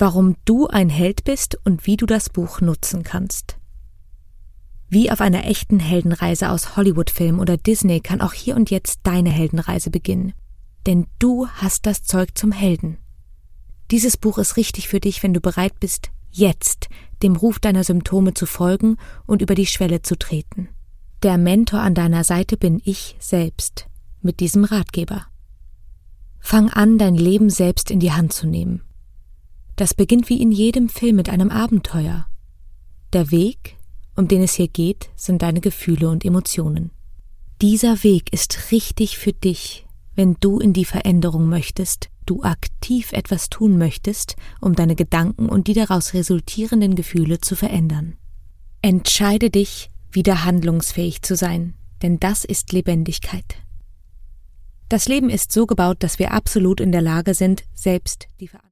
warum du ein Held bist und wie du das Buch nutzen kannst. Wie auf einer echten Heldenreise aus Hollywood-Film oder Disney kann auch hier und jetzt deine Heldenreise beginnen. Denn du hast das Zeug zum Helden. Dieses Buch ist richtig für dich, wenn du bereit bist, jetzt dem Ruf deiner Symptome zu folgen und über die Schwelle zu treten. Der Mentor an deiner Seite bin ich selbst, mit diesem Ratgeber. Fang an, dein Leben selbst in die Hand zu nehmen. Das beginnt wie in jedem Film mit einem Abenteuer. Der Weg, um den es hier geht, sind deine Gefühle und Emotionen. Dieser Weg ist richtig für dich, wenn du in die Veränderung möchtest, du aktiv etwas tun möchtest, um deine Gedanken und die daraus resultierenden Gefühle zu verändern. Entscheide dich, wieder handlungsfähig zu sein, denn das ist Lebendigkeit. Das Leben ist so gebaut, dass wir absolut in der Lage sind, selbst die Verantwortung